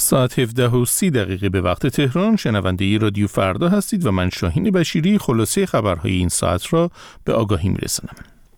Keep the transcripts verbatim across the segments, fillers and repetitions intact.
ساعت هفده و سی دقیقه به وقت تهران. شنونده رادیو فردا هستید و من شاهین بشیری خلاصه خبرهای این ساعت را به آگاهی میرسانم.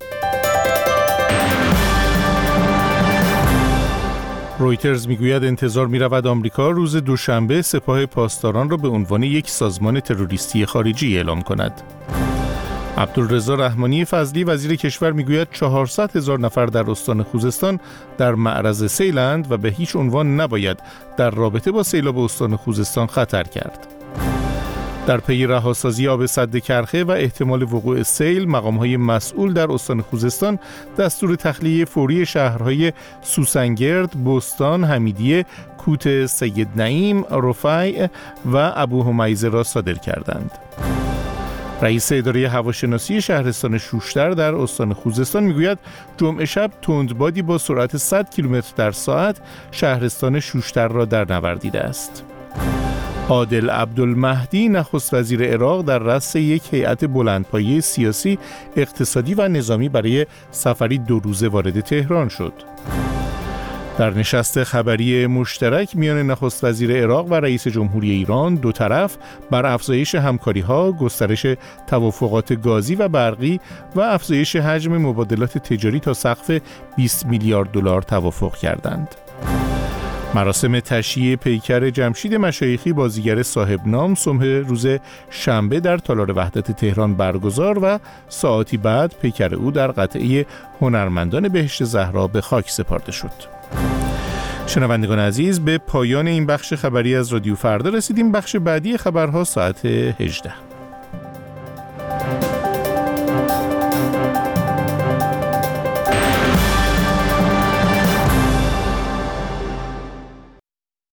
رویترز میگوید انتظار میرود آمریکا روز دوشنبه سپاه پاسداران را به عنوان یک سازمان تروریستی خارجی اعلام کند. عبدالرضا رحمانی فضلی وزیر کشور میگوید چهارصد هزار نفر در استان خوزستان در معرض سیلند و به هیچ عنوان نباید در رابطه با سیلاب استان خوزستان خطر کرد. در پی رهاسازی آب سد کرخه و احتمال وقوع سیل، مقام‌های مسئول در استان خوزستان دستور تخلیه فوری شهرهای سوسنگرد، بستان، حمیدیه، کوت سید نعیم، رفیع و ابو حمیزه را صادر کردند. رئیس اداره هواشناسی شهرستان شوشتر در استان خوزستان میگوید جمعه شب تندبادی با سرعت صد کیلومتر در ساعت شهرستان شوشتر را در نوردیده است. عادل عبدالمهدی نخست وزیر عراق در رأس یک هیئت بلندپایه سیاسی، اقتصادی و نظامی برای سفری دو روزه وارد تهران شد. در نشست خبری مشترک میان نخست وزیر عراق و رئیس جمهوری ایران، دو طرف بر افزایش همکاری‌ها، گسترش توافقات گازی و برقی و افزایش حجم مبادلات تجاری تا سقف بیست میلیارد دلار توافق کردند. مراسم تشییع پیکر جمشید مشایخی بازیگر صاحب نام صبح روز شنبه در تالار وحدت تهران برگزار و ساعاتی بعد پیکر او در قطعه هنرمندان بهشت زهرا به خاک سپرده شد. شنوندگان عزیز، به پایان این بخش خبری از رادیو فردا رسیدیم. بخش بعدی خبرها ساعت هجده.